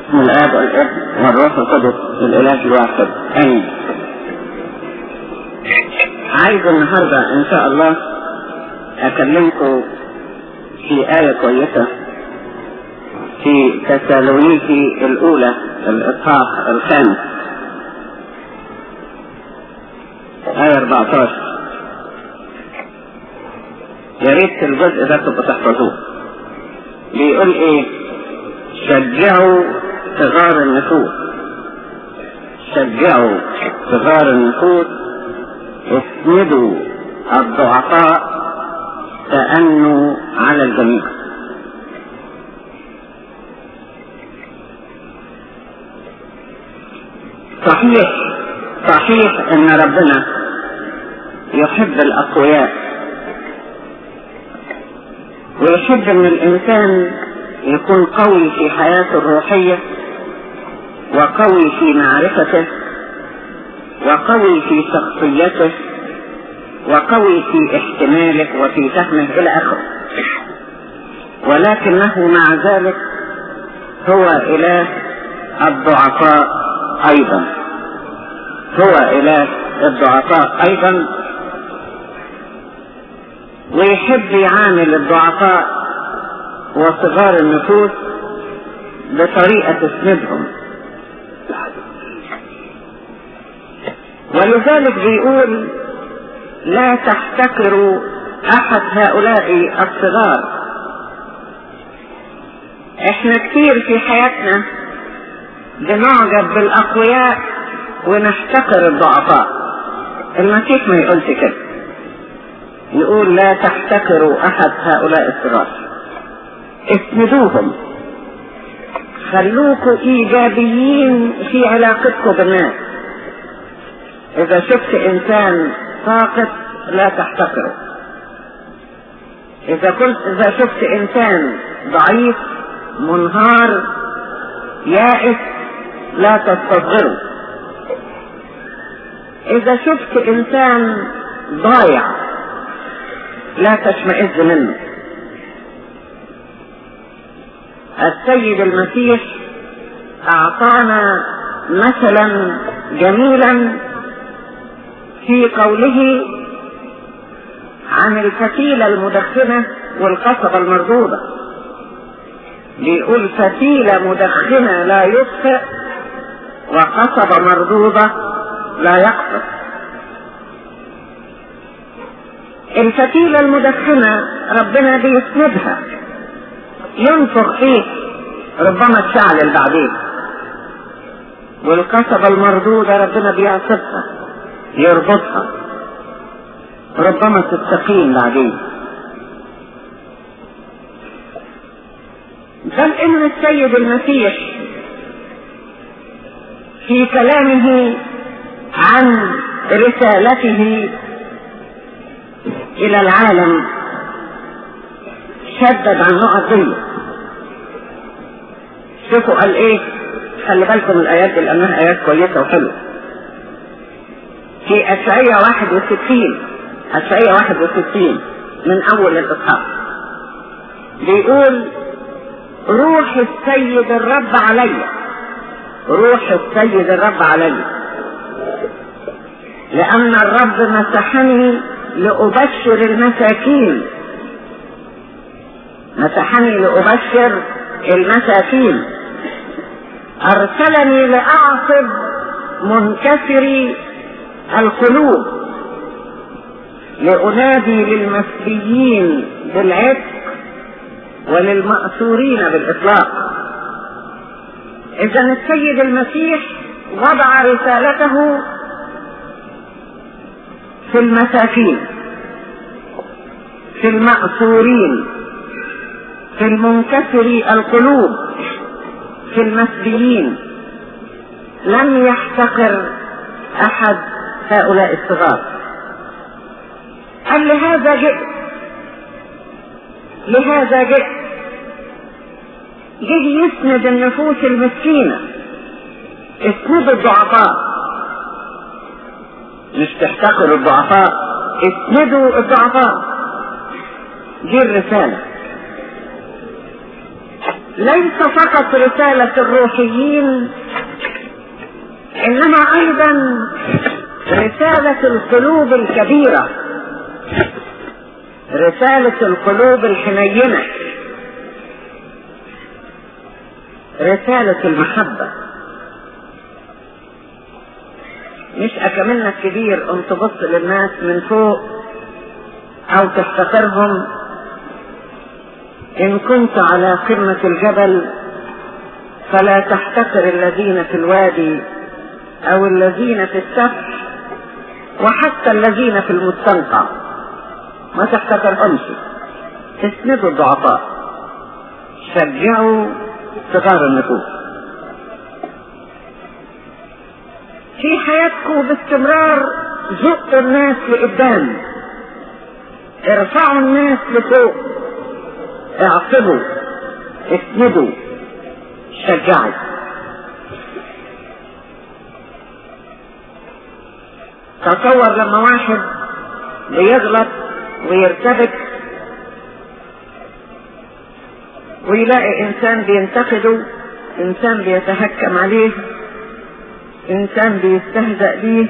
باسم الآب والابن والروح القدس الإله الواحد آمين. عايز النهارده إن شاء الله أكلمكم في آية كويسة في تسالونيكي الأولى الإصحاح الخامس آية 14. يا ريت الجزء ده تبقوا تحفظوه. بيقول إيه؟ شجعوا صغار النفوس، شجعوا صغار النفوس، اسندوا الضعفاء، تأنوا على الجميع. صحيح ان ربنا يحب الاقوياء ويحب ان الانسان يكون قوي في حياته الروحية وقوي في معرفته وقوي في شخصيته وقوي في احتماله وفي فهمه الى اخره، ولكنه مع ذلك هو اله الضعفاء ايضا، هو اله الضعفاء ايضا، ويحب يعامل الضعفاء وصغار النفوس بطريقة تسندهم. ولذلك بيقول لا تحتقروا احد هؤلاء الصغار. احنا كتير في حياتنا بنعجب بالاقوياء ونحتقر الضعفاء. المسيح ما يقولش كده، يقول لا تحتقروا احد هؤلاء الصغار، اسندوهم، خلوكوا ايجابيين في علاقتكم بالناس. اذا شفت انسان ساقط لا تحتقره، اذا شفت انسان ضعيف منهار يائس لا تستصغره، اذا شفت انسان ضايع لا تشمئز منه. السيد المسيح اعطانا مثلا جميلا في قوله عن الفتيلة المدخنة والقصبة المردودة. بيقول فتيلة مدخنة لا يطفئ وقصبة مردودة لا يقصف. الفتيلة المدخنة ربنا بيسندها، ينفخ فيه ربما تشعل بعدين، والقصبة المردودة ربنا بيعصبها يربطها ربما تستقيم بعدين. بل ان السيد المسيح في كلامه عن رسالته الى العالم شدد عن نقط دي. شوفوا قال ايه، خلي بالكم الايات دي لانها ايات كويسة وحلوة. في اشعياء 61 من اول الاصحاح بيقول روح السيد الرب علي، روح السيد الرب علي، لان الرب مسحني لأبشر المساكين، مسحني لأبشر المساكين، أرسلني لأعصب منكسري القلوب، لأنادي للمسبيين بالعتق وللمأسورين بالإطلاق. إذا السيد المسيح وضع رسالته في المساكين، في المأسورين، في المنكسري القلوب، في المسبيين. لم يحتقر أحد هؤلاء الصغار. قال لهذا جئت جه يسند النفوس المسكينة، اسند الضعفاء، مش تحتقروا الضعفاء، اسندوا الضعفاء. دي الرسالة. ليس فقط رسالة الروحيين، إنما أيضا رسالة القلوب الكبيرة، رسالة القلوب الحنينة، رسالة المحبة. مش أكملنا كبير أن تبص للناس من فوق أو تفتقرهم. إن كنت على قمة الجبل فلا تحتقر الذين في الوادي أو الذين في السفح وحتى الذين في المستنقع، ما تحتقرهمش. اسندوا الضعفاء، شجعوا صغار النفوس. في حياتكم باستمرار زقوا الناس لقدام، ارفعوا الناس لفوق، اعصبوا، اسندوا، شجعوا. تصور لما واحد بيغلط ويرتبك ويلاقي انسان بينتقده، انسان بيتهكم عليه، انسان بيستهزأ بيه،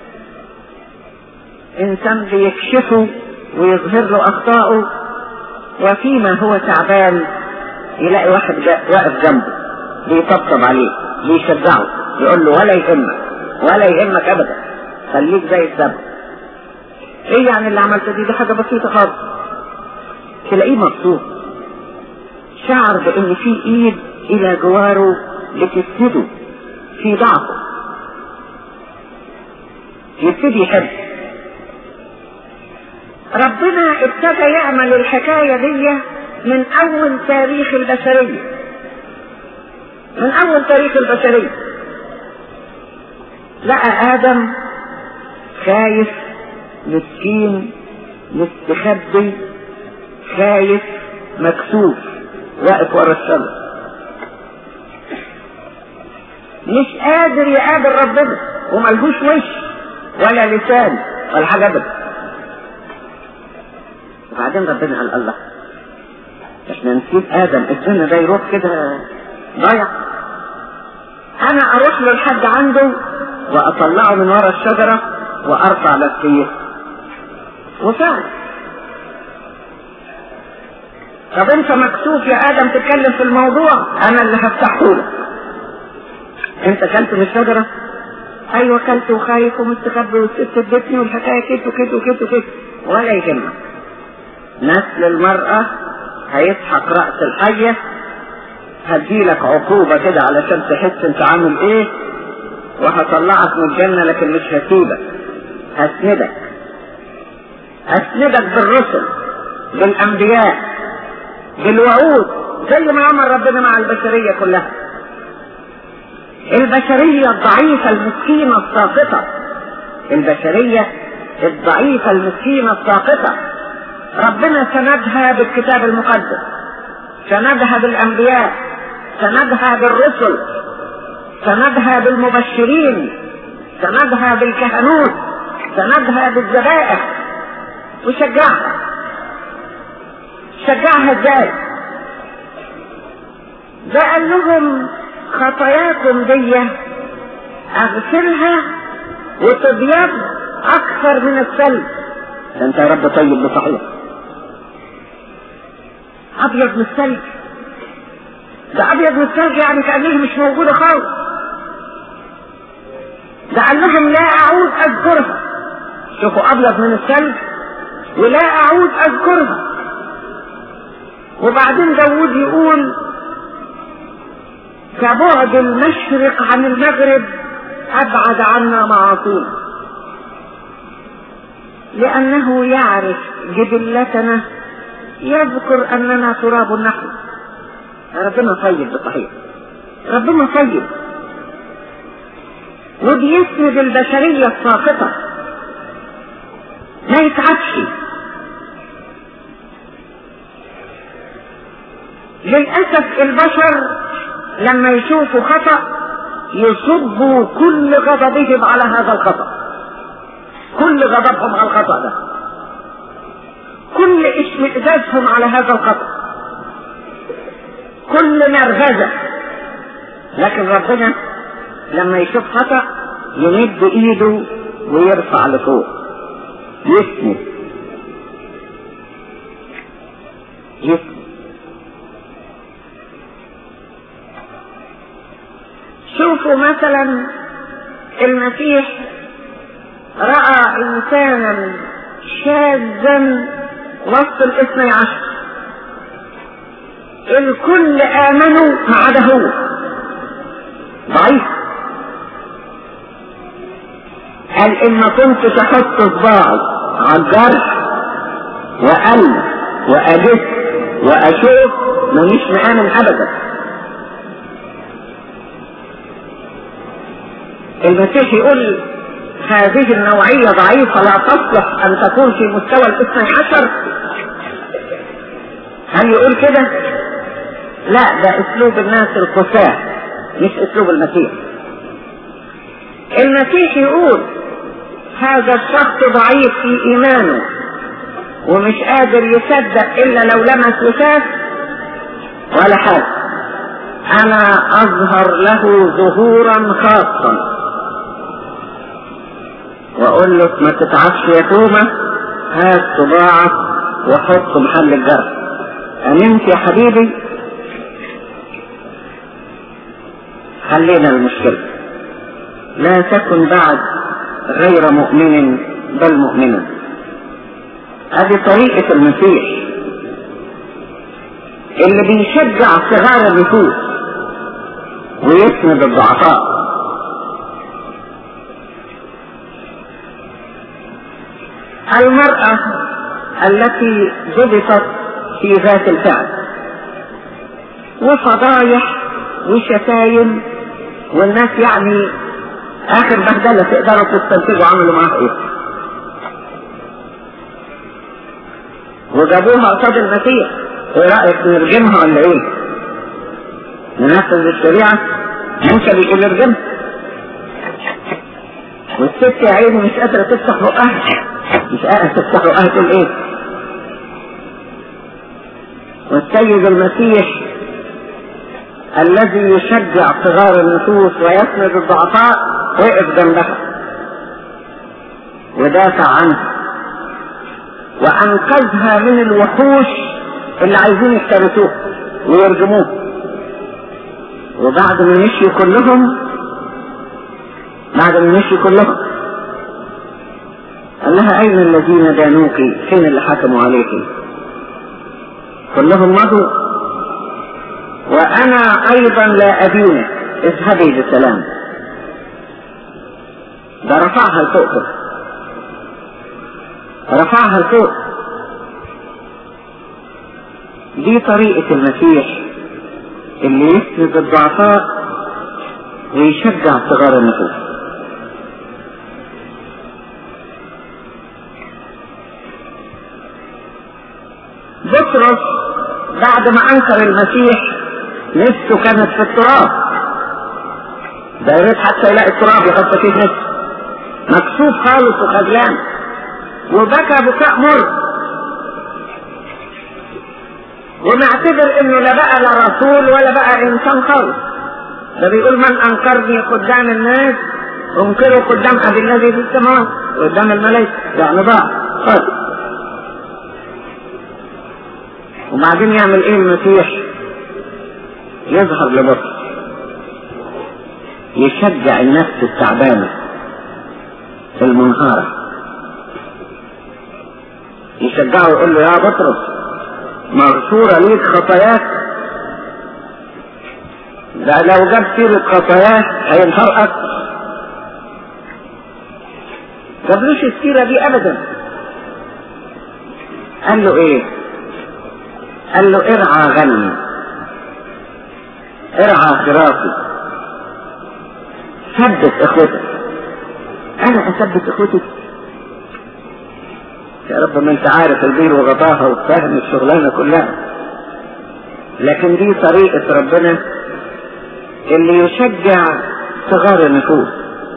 انسان بيكشفه ويظهر له اخطائه، وفيما هو تعبان يلاقي واحد واقف جنبه بيطبطب عليه بيشجعه يقول له ولا يهمك ولا يهمك ابدا، خليك زي السبب. ايه يعني اللي عملته دي حاجة بسيطة خالص. تلاقيه مبسوط، شعر بان في ايد الى جواره بتسنده في ضعفه، يبتدي يحب. ربنا ابتدى يعمل الحكاية دي من اول تاريخ البشرية، من اول تاريخ البشرية. لقى ادم خايف مسكين مستخبي خايف مكسوف واقف ورا الشجر، مش قادر يقابل ربنا وملهوش وش ولا لسان ولا حاجة ابدا. وبعدين ربنا قال الله احنا نسيب ادم الجنة ده يروح كده ضايع، انا اروح له لحد عنده واطلعه من ورا الشجرة وارفع نفسيه. وفعلا طب انت مكسوف يا ادم تتكلم في الموضوع، انا اللي هفتحه لك. انت كلت من الشجرة؟ ايوه كلت وخايف ومستخبي والست ادتني والحكاية كده وكده وكده وكده. ولا يهمك، نسل المرأة هيسحق رأس الحية، هديلك عقوبة كده علشان تحس انت عامل ايه، وهطلعك من الجنة لكن مش هسيبك، هسندك بالرسل بالانبياء بالوعود زي ما عمل ربنا مع البشرية كلها. البشرية الضعيفة المسكينة الساقطة، البشرية الضعيفة المسكينة الساقطة ربنا سندها بالكتاب المقدس، سندها بالانبياء، سندها بالرسل، سندها بالمبشرين، سندها بالكهنوت، سندها بالذبائح، وشجعها. شجعها ازاي؟ ده قال لهم خطاياكم دي اغسلها وتبيض اكثر من الثلج. انت يا رب طيب بصحيح، ابيض من الثلج، ده ابيض من الثلج يعني كأنها مش موجودة خالص. ده قال لهم لا اعود اذكرها. شوفوا ابيض من الثلج ولا اعود اذكرها. وبعدين داود يقول كبعد المشرق عن المغرب ابعد عنا معاصينا، لانه يعرف جبلتنا، يذكر اننا تراب نحن. ربنا طيب بصحيح، ربنا طيب وبيسند البشرية الساقطة، ما يتعبش. للأسف البشر لما يشوفوا خطأ يصبوا كل غضبهم على هذا الخطأ، كل غضبهم على الخطأ ده، كل اشمئزازهم على هذا الخطأ، بكل نرفزة، لكن ربنا لما يشوف خطأ يمد ايده ويرفع لفوق، يسند. شوفوا مثلا المسيح رأى إنسانا شاذا وسط الاثني عشر، الكل آمنوا ما عدا هو ضعيف. قال إن ما كنت أحط صباعي على الجرح وألم وأجس وأشوف مانيش مآمن أبدا. المسيح يقول هذه النوعية ضعيفة لا تصلح أن تكون في مستوى الاثني عشر. هل يقول كده؟ لا، ده أسلوب الناس القساة مش أسلوب المسيح. المسيح يقول هذا الشخص ضعيف في إيمانه ومش قادر يصدق إلا لو لمس وشاف ولا حاجة، أنا أظهر له ظهورا خاصا وأقول له ما تتعبش يا تومة، هات صباعك وحط محل الجرح. أمنت يا حبيبي؟ حلينا المشكلة. لا تكن بعد غير مؤمن بل مؤمنا. هذه طريقة المسيح اللي بيشجع صغار النفوس ويسند الضعفاء. المرأة التي ضبطت في ذات الفعل وفضايح وشتايم والناس يعني اخر بهدلة تقدروا تستنتجوا عملوا معها ايه، وجابوها قصاد المسيح. ايه رأيك نرجمها ولا ايه؟ ننفذ الشريعة؟ موسى بيقول نرجمها، والست يا عيني مش قادرة تفتح بقها، مش قادرة تفتح بقها تقول ايه؟ والسيد المسيح الذي يشجع صغار النفوس ويسند الضعفاء وقف جنبها ودافع عنها وانقذها من الوحوش اللي عايزين يفترسوه ويرجموه. وبعد ما مشي كلهم قال لها اين الذين دانوك؟ فين اللي حكموا عليك؟ كلهم مضوا وانا ايضا لا ادينك، اذهبي بسلام. ده رفعها لفوق كده، رفعها لفوق. دي طريقة المسيح اللي يسند الضعفاء ويشجع صغار النفوس. بطرس بعد ما انكر المسيح نفسه كانت في التراب، ده يريد حتى يلاقي التراب يحط فيه نفسه، مكسوف خالص وخجلان وبكى بكاء مر ومعتبر انه لا بقى لا رسول ولا بقى انسان خالص. ده بيقول من انكرني قدام الناس انكره قدام ابي الذي في السماوات وقدام الملائكه، يعني ضاع خالص. وبعدين يعمل ايه المسيح؟ يظهر لبطرس يشجع النفس التعبانة المنهارة، يشجعه ويقول له يا بطرس مغفورة ليك خطاياك. ده لو جاب سيرة خطاياه هينهار اكتر، جابلوش السيرة دي ابدا. قال له ايه؟ قال له ارعى غنمي، ارعى خرافي، ثبت اخوتك. انا اثبت اخوتك يا رب؟ ما انت عارف البير وغطاها وفاهم الشغلانة كلها. لكن دي طريقة ربنا اللي يشجع صغار النفوس.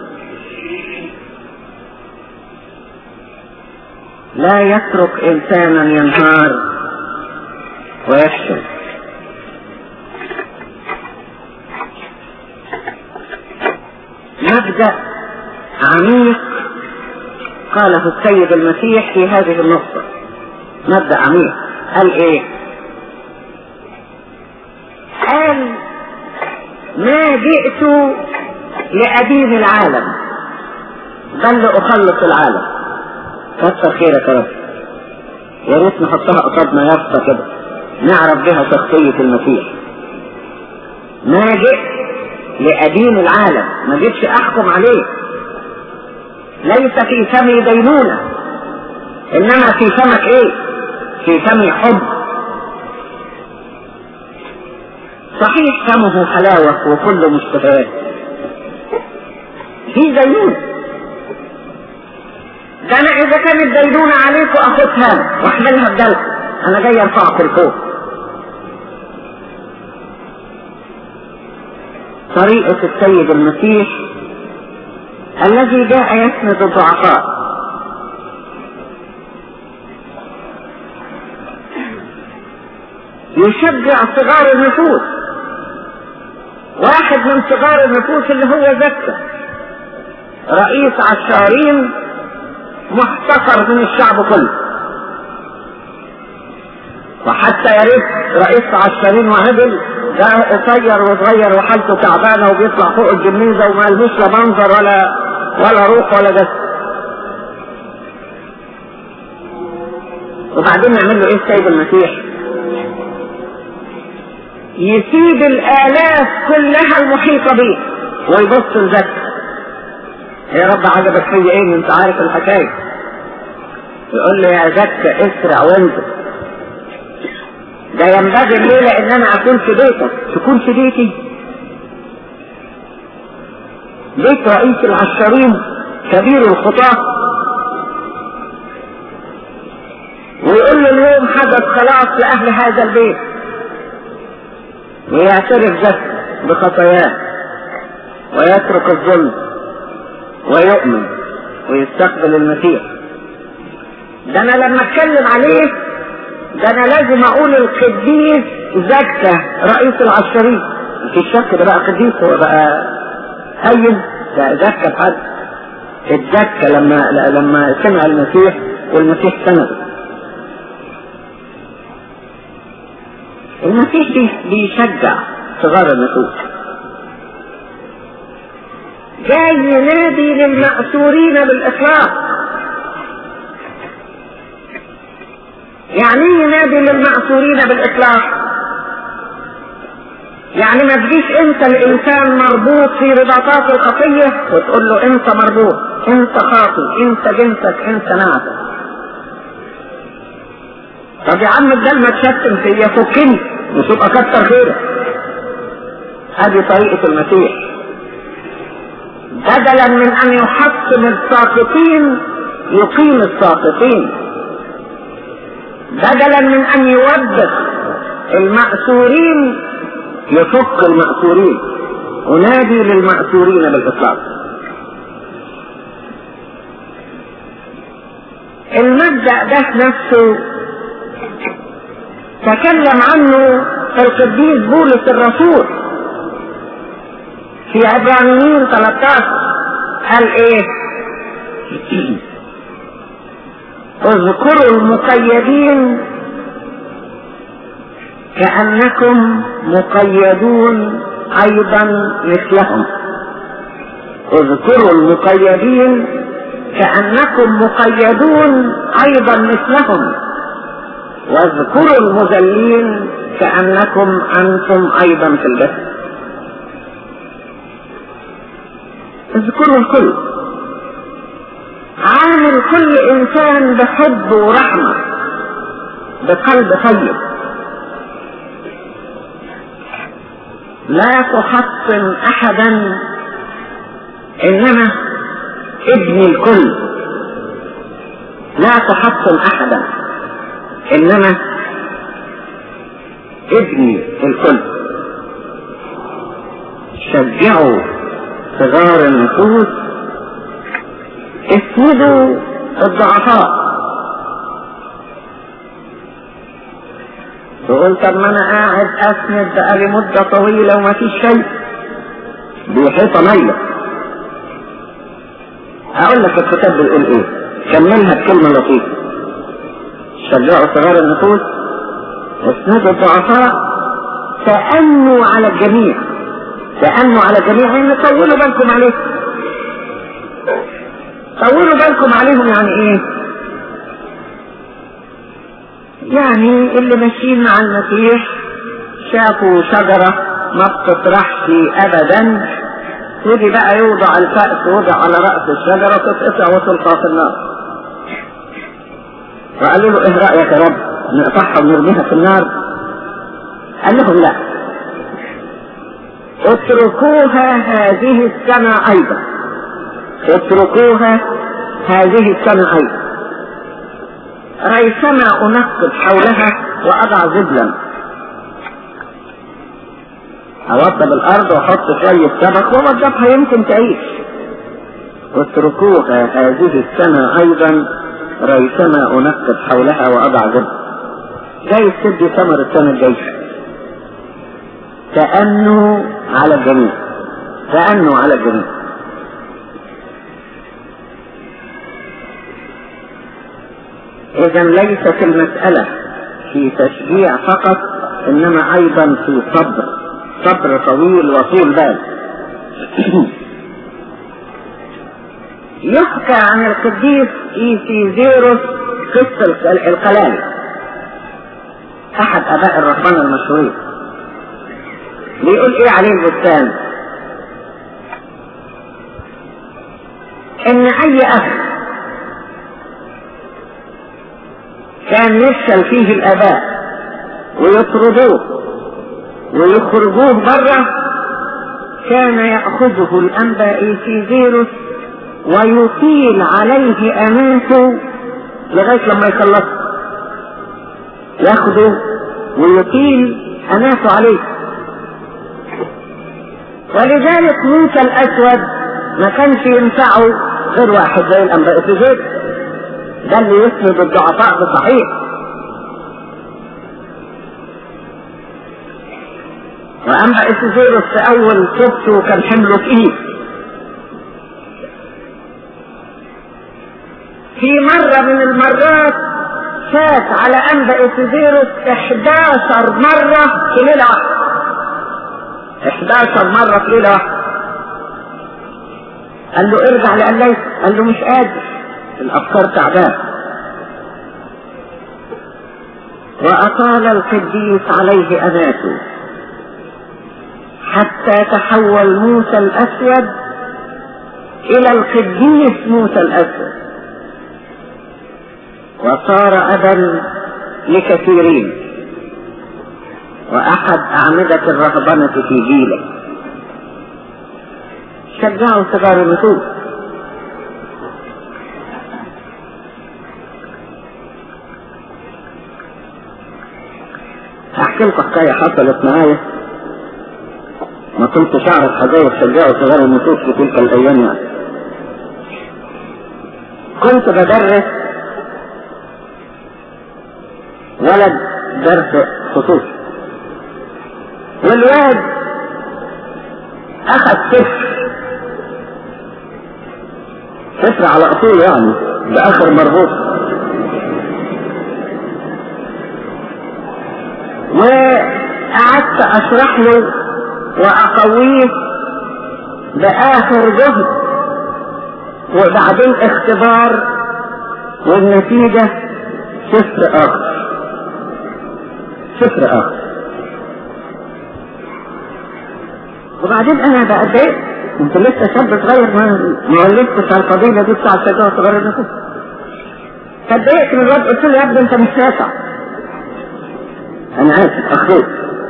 لا يترك انسانا ينهار ويفشل. مبدأ عميق قاله السيد المسيح في هذه النقطة. مبدأ عميق. قال ايه؟ قال ما جئت لأدين العالم بل لأخلص العالم. كتر خيرك يا رب، يا ريت نحطها قصادنا يافطة كده نعرف بها شخصية المسيح. ما جئت لأدين العالم، ما جئتش أحكم عليه، ليس في فمي دينونة، إنما في فمك إيه؟ في فمي حب. صحيح فمه حلاوة وكل مشتهيات، في دينونة. ده أنا إذا كانت دينونة عليكم أخذها واحملها بدلكم، أنا جاي أرفعكم لفوق. طريقة السيد المسيح الذي جاء يسند الضعفاء، يشجع صغار النفوس. واحد من صغار النفوس اللي هو زكا، رئيس عشارين محتقر من الشعب كله، وحتى يا ريت رئيس عشارين وعدل، ده قصير وصغير وحالته تعبانه وبيطلع فوق الجميزه وما لهوش لا منظر ولا روح ولا جسد. وبعدين يعمل له ايه السيد المسيح؟ يسيب الآلاف كلها المحيطة به ويبص لزكا. يا رب عجبك في ايه؟ انت عارف الحكايه. يقول له يا زكا اسرع وانزل، ده ينبغي الليلة ان انا اكون في بيتك. تكون في بيتي؟ بيت رئيس العشارين كبير الخطاة، ويقول له اليوم حدث خلاص لأهل هذا البيت، ويعترف زكا بخطاياه ويترك الظلم ويؤمن ويستقبل المسيح. ده انا لما اتكلم عليه ده انا لازم اقول القديس زكا رئيس العشارين. مفيش شك ده بقى قديس، هو بقى هين، ده زكا بحد. الزكا لما سمع المسيح والمسيح سنده. المسيح بيشجع صغار النفوس، جاي ينادي للمأسورين بالإطلاق. يعني ينادي للمأسورين بالإطلاق، يعني ما تجيش انت الانسان مربوط في رباطات الخطية وتقول له انت مربوط، انت خاطي، انت جنسك، انت نعتك. طب يا عم الدل ما تشتم فيا، فكني وتبقى كتر خيرك. هذه طريقة المسيح. بدلا من ان يحطم الساقطين يقيم الساقطين، بدلا من ان يوبخ المأسورين يفك المأسورين. ونادي للمأسورين بالإطلاق. المبدأ ده نفسه تكلم عنه القديس بولس الرسول في عبرانيين 13. قال ايه؟ اذكروا المقيدين كأنكم مقيدون ايضا مثلهم. اذكروا المقيدين كأنكم مقيدون ايضا مثلهم، واذكروا المذلين كأنكم انتم ايضا في الجسد. اذكروا الكل، عامل كل انسان بحب ورحمة بقلب طيب. لا تحطم احدا، انما ابني الكل. لا تحطم احدا، انما ابني الكل. شجعوا صغار النفوس، اسندوا الضعفاء. تقول طب ما انا قاعد اسند بقالي مدة طويلة وما فيش شيء، دي حيطة مية. اقول لك الكتاب بيقول ايه، كملها بكلمة لطيفة. شجعوا صغار النفوس، اسندوا الضعفاء، تأنوا على الجميع. تأنوا على الجميع يعني طولوا بالكم عليهم. طولوا بالكم عليهم يعني ايه؟ يعني اللي ماشيين مع المسيح شافوا شجرة ما بتطرحش ابدا، ودي بقى يوضع الفأس ووضع على رأس الشجرة تتقطع وتلقى في النار. وقالوا له ايه رأيك يا رب نقطعها ونرميها في النار؟ قال لهم لا، اتركوها هذه السنة ايضا، اتركوها هذه السنة ايضا، ريثما انقب حولها واضع زبلا، اوضب الارض واحط شوية سبك ووضبها يمكن تعيش. اتركوها هذه السنة ايضا ريثما انقب حولها واضع زبلا. جاي تدي ثمر السنة الجاية. تأنوا على الجميع، تأنوا على الجميع. إذا ليست المسألة في تشجيع فقط، إنما أيضا في صبر، صبر طويل وطول بال. يحكى عن القديس إيسيزيروس قصة القلالي، أحد آباء الرهبنة المشهورين. بيقول إيه عليه البستان؟ إن أي أخ كان يفشل فيه الآباء ويطردوه ويخرجوه بره، كان يأخذه الأنبا إيسيزيروس ويطيل عليه أمانته لغاية لما يخلص، ياخده ويطيل أمانته عليه. ولذلك موسى الأسود ما كانش ينفعه غير واحد زي الأنبا إيسيزيروس، ده اللي يسند الضعفاء بصحيح. وأنبا إيسيزيروس في أول صبته كان حمله تقيل. في مرة من المرات فات على أنبا إيسيزيروس 11 مرة في ليلة واحدة، 11 مرة في ليلة واحدة. قال له ارجع لقليك، قال له مش قادر، الأفكار تعبان. وأطال القديس عليه أناته حتى تحول موسى الأسود إلى القديس موسى الأسود، وصار أبا لكثيرين وأحد أعمدة الرهبنة في جيله. شجعوا صغار النفوس. أحكي لكم حكاية حصلت معايا، ما كنتش أعرف حاجة شجعوا صغار النفوس في تلك الأيام. يعني كنت بدرس ولد درس خصوصي، والواد أخذ صفر على أصول، يعني بآخر مربوط، وقعدت أشرح له وأقويه بآخر جهد، وبعدين اختبار والنتيجة صفر آخر. وبعدين أنا بقى اتضايقت، انت لسه شاب صغير ما ولدتش على القضية دي بتاع الشجاعة صغير النفوس. فاتضايقت من الواد، قلت له يا ابني انت مش نافع، انا اسف اخوك.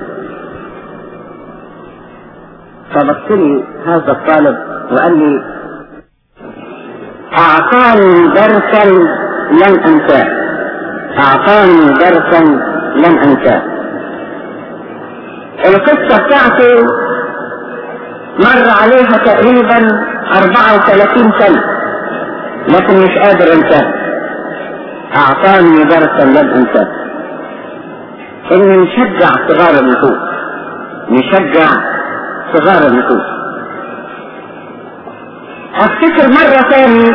فبص لي هذا الطالب وقال لي اعطاني درسا لن انساه، اعطاني درسا لن انساه. القصة بتاعته مر عليها تقريبا 34 سنة لكن مش قادر انساه. اعطاني درسا لن انساه. ان نشجع صغار النفوس، نشجع صغار النفوس. افتكر مرة تاني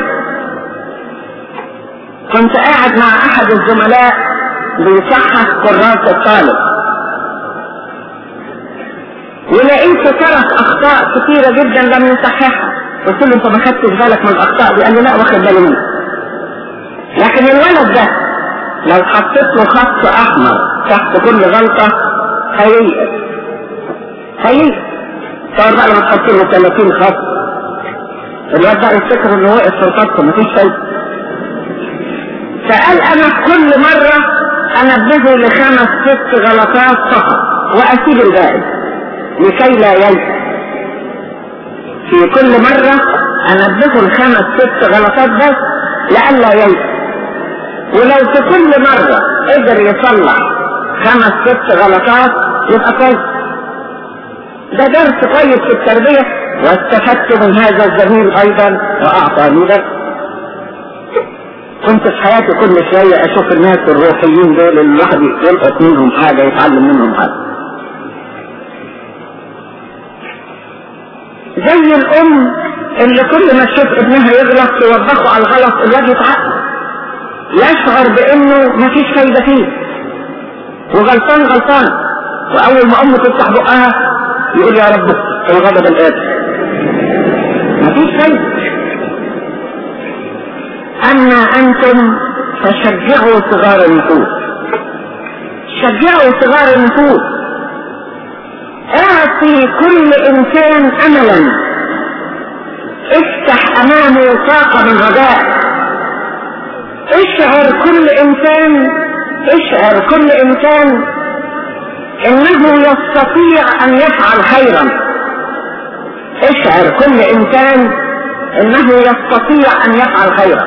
كنت قاعد مع احد الزملاء بيصحح كراسة الطالب، ولقيته ترك اخطاء كثيرة جدا لم يصححها. قلت له انت ما خدتش بالك من الاخطاء دي؟ قال لي لا واخد بالي منها. لكن الولد ده لو حطيت له خط احمر تحت كل غلطة هييأس. صار بقى لما تحط له 30 خط الواد بقى يفتكر انه وقف في الخط مفيش شيء. فقال انا كل مرة انبهه ل5 6 غلطات فقط واسيب الباقي لكي لا ينسى. في كل مرة انبهه ل5 6 غلطات بس لئلا ينسى. ولو في كل مرة قدر يصلح 5 6 غلطات يبقى كويس. ده درس كويس في التربية، واستفدت من هذا الزميل ايضا واعطاني درس. كنت في حياتي كل شوية اشوف الناس الروحيين دول اللي الواحد يلقط منهم حاجة يتعلم منهم حاجة. زي الام اللي كل ما تشوف ابنها يغلط توبخه على الغلط الواد يتعقل، يشعر بانه مفيش فايدة فيه وغلطان، واول ما امه تفتح بقها يقول يا رب الغضب الآتي، مفيش فايدة. أما أنتم فشجعوا صغار النفوس، شجعوا صغار النفوس، اعطي كل إنسان أملا، افتح أمامه طاقة من رجاء، اشعر كل إنسان انه يستطيع ان يفعل خيرا. اشعر كل انسان انه يستطيع ان يفعل خيرا.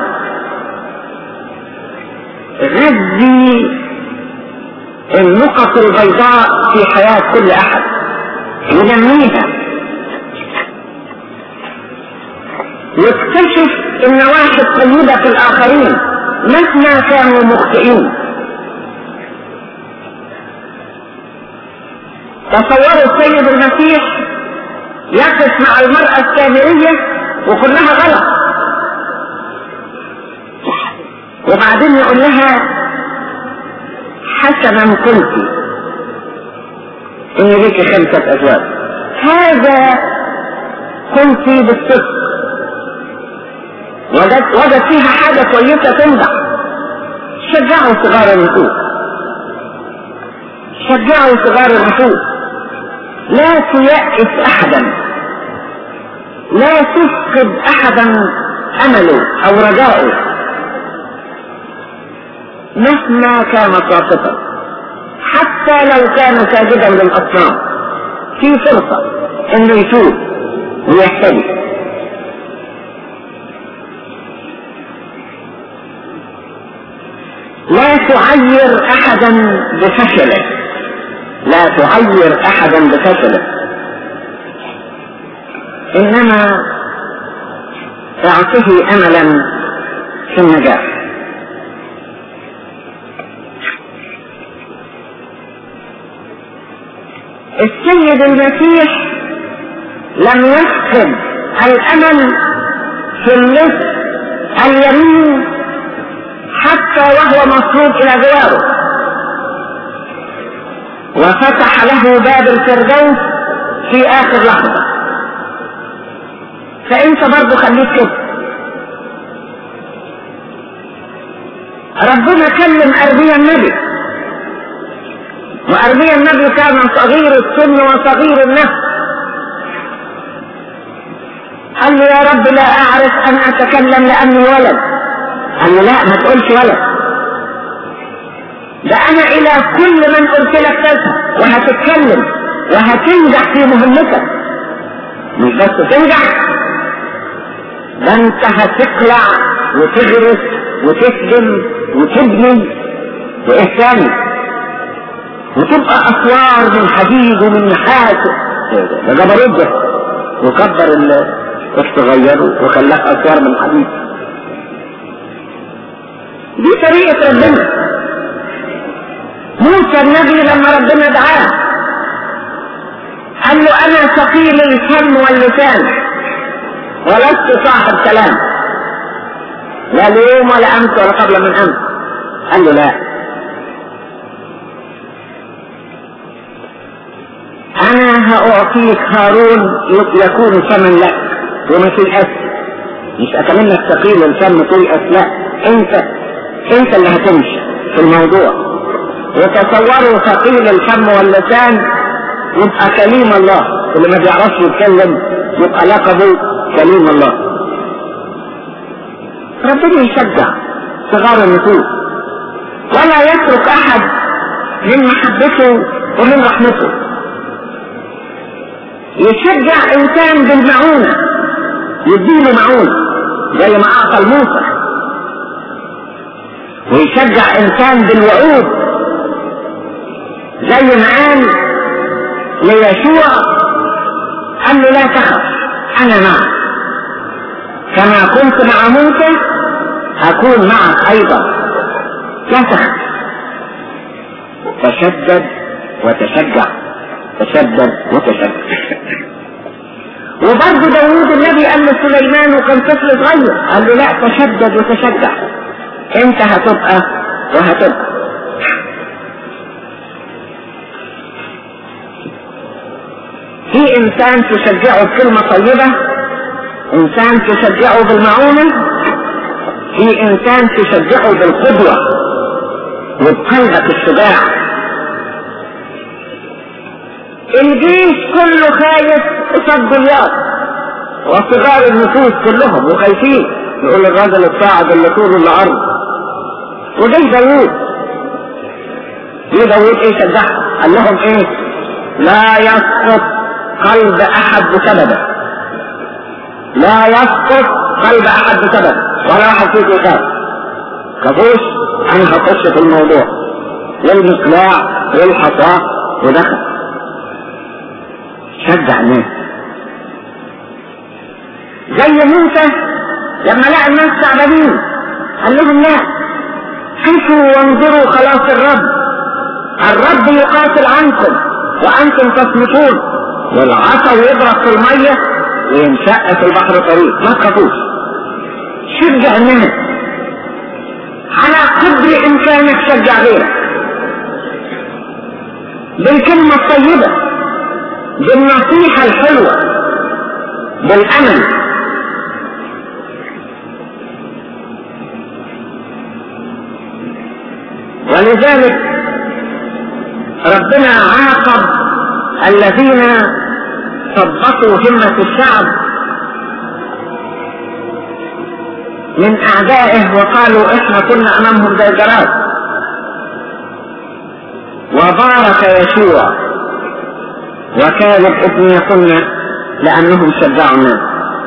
غذي النقط البيضاء في حياة كل احد ونميها، واكتشف النواحي الطيبة في الاخرين مهما كانوا مخطئين. تصوروا السيد المسيح يقف مع المرأة السامرية وكلها غلط، وبعدين يقول لها حسنا كنت ان ليك 5 أزواج، هذا كنت بالصدق. وجد فيها حاجة كويسة تمدح. شجعوا صغار النفوس، شجعوا صغار النفوس، لا تيأس احدا، لا تفقد احدا امله او رجائه مهما كان ساقطا، حتى لو كان ساجدا للاصنام في فرصة انه يتوب ويهتدي. لا تعير احدا بفشله، لا تعير احدا بفشله، انما اعطه املا في النجاح. السيد المسيح لم يفقد الامل في اللص اليمين حتى وهو مصلوب الى جواره، وفتح له باب الفردوس في اخر لحظة. فانت برضو خليك كده. ربنا كلم ارميا النبي، وارميا النبي كان صغير السن وصغير النفس. قال له يا رب لا اعرف ان اتكلم لاني ولد. قال له لا ما تقولش ولد، ده انا الى كل من قلت لك تذهب وهتتكلم وهتنجح في مهمتك. مش بس تنجح، ده انت هتقلع وتغرس وتسجن وتبني وايه تاني، وتبقى اسوار من حديد ومن نحاس. ده جبروت ده، وكبر تغيره وخلاك اسوار من حديد. دي طريقة ربنا. موسى النبي لما ربنا دعاه قال له انا ثقيل الفم واللسان، ولست صاحب كلام، لا اليوم ولا امس ولا قبل من امس. قال له لا، انا هاعطيك هارون يكون فما لك وما تيأس. مش اتمنى ثقيل الفم تيأس، لا، انت اللي هتمشي في الموضوع. وتصوروا ثقيل الفم واللسان يبقى كليم الله، اللي ما بيعرفش يتكلم يبقى لقبه كليم الله. ربنا يشجع صغار النفوس ولا يترك احد من محبته ومن رحمته. يشجع انسان بالمعونة، يديله معونة زي ما اعطى موسى، ويشجع انسان بالوعود زي ما قال ليشوع، قال له لا تخف انا معك، كما كنت مع موسى اكون معك ايضا، لا تخف. تشدد وتشجع، تشدد وتشجع. وبرضه داوود النبي قال لسليمان وكان طفل صغير، قال له لا تشدد وتشجع، انت هتبقى وهتبقى. في انسان تشجعه بكلمة طيبة، انسان تشجعه بالمعونة، في انسان تشجعه بالقدوة وبقلبك الشجاع. الجيش كله خايف قصاد جولياث، وصغار النفوس كلهم وخايفين، يقول الراجل الصاعد اللي طوله الارض. وجاي داوود، ايه شجعهم؟ قال لهم ايه؟ لا يسقط قلب احد بسببه، لا يسقط قلب احد بسببه، ولا واحد فيكم يخاف. كفوش انا هخش في الموضوع والمقلاع والحصاه ودخل. شجع الناس زي موسى لما لقى الناس تعبانين قال لهم لا، شوفوا وانظروا خلاص الرب يقاتل عنكم وانتم تصمتون، والعصا يضرب في الميه وينشق في البحر طريق، ما تخافوش. شجع الناس على قدر امكانك، شجع غيرك بالكلمه الطيبه، بالنصيحة الحلوة، بالأمل. ولذلك ربنا عاقب الذين ثبطوا همة الشعب من أعدائه وقالوا احنا كنا أمامهم زي الجراد، وبارك يشوع وكالب ابن يقولنا لأنهم شجعوا الناس.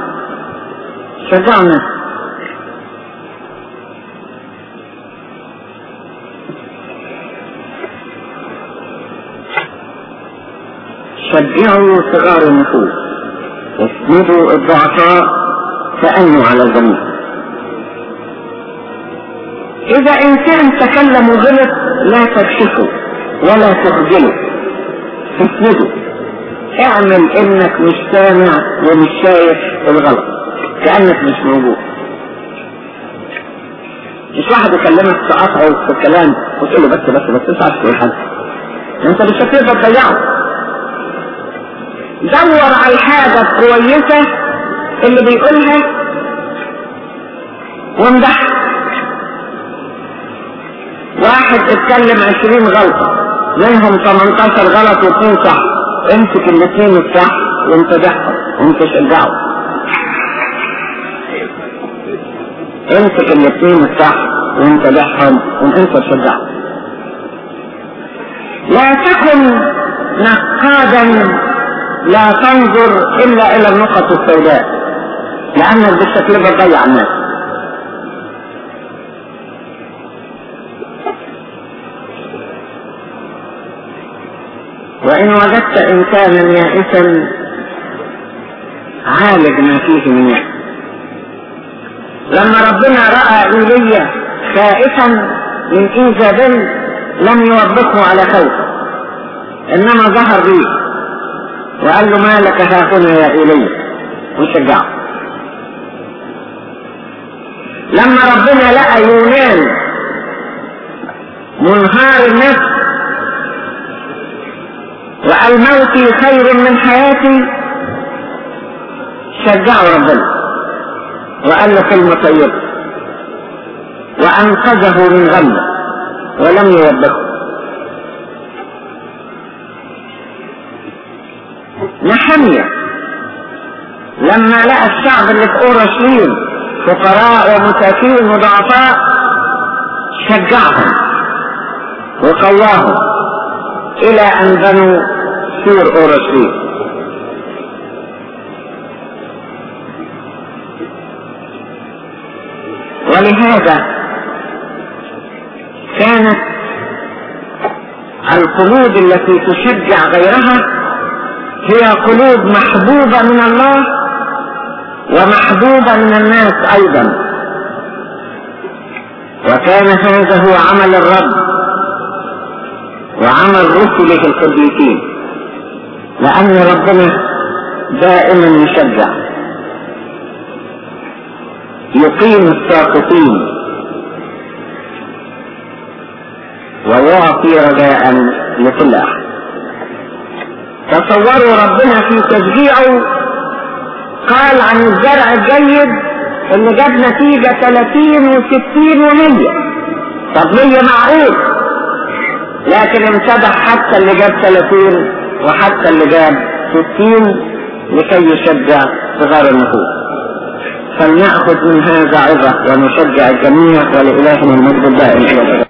شجعوا صغار النفوس، اسندوا الضعفاء، فأنوا على الجميع. إذا إنسان تكلم وغلط لا تكشفه ولا تخجله، اسنده، اعمل انك مش سامع ومش شايف الغلط، كأنك مش موجود. مش واحد يكلمك تقاطعه في الكلام وتقول له بس انت عارف كل حاجه، انت مش هتقدر تضيعه. دور على الحاجه الكويسه اللي بيقولها وامدحها. واحد اتكلم 20 غلطه منهم 18 غلط و2 صح، امسك الاثنين الصح وامتدحهم وانت شجعه. امسك الاثنين الصح وامتدحهم وانت شجعه. لا تكن نقادا لا تنظر الا الى النقط السوداء، لانك بالشكل ده تضيع الناس. وإن وجدت إنسانا يائسا عالج ما فيه من يأس. لما ربنا رأى إيليا خائفا من إيزابيل لم يوبخه على خوفه، إنما ظهر به وقال له ما لك ها هنا يا إيليا وشجعه. لما ربنا لقى يونان منهار النفس وقال موتي خير من حياتي، شجعه ربنا وقال له كلمة طيبة وأنقذه من غمه ولم يوبخه. نحمية لما لقى الشعب اللي في أورشليم فقراء ومساكين وضعفاء شجعهم وقواهم إلى أن بنوا سور أورشليم. ولهذا كانت القلوب التي تشجع غيرها هي قلوب محبوبة من الله ومحبوبة من الناس أيضا. وكان هذا هو عمل الرب وعمل رسله القديسين، لأن ربنا دائما يشجع، يقيم الساقطين ويعطي رجاء لكل أحد. تصوروا ربنا في تشجيعه قال عن الزرع الجيد اللي جاب نتيجة 30 و60 و100. طب 100 معقول، لكن امتدح حتى اللي جاب 30 وحتى اللي جاب 60 لكي يشجع صغار النفوس. فلنأخذ من هذا عظة ونشجع الجميع، ولإلهنا المجد الدائم.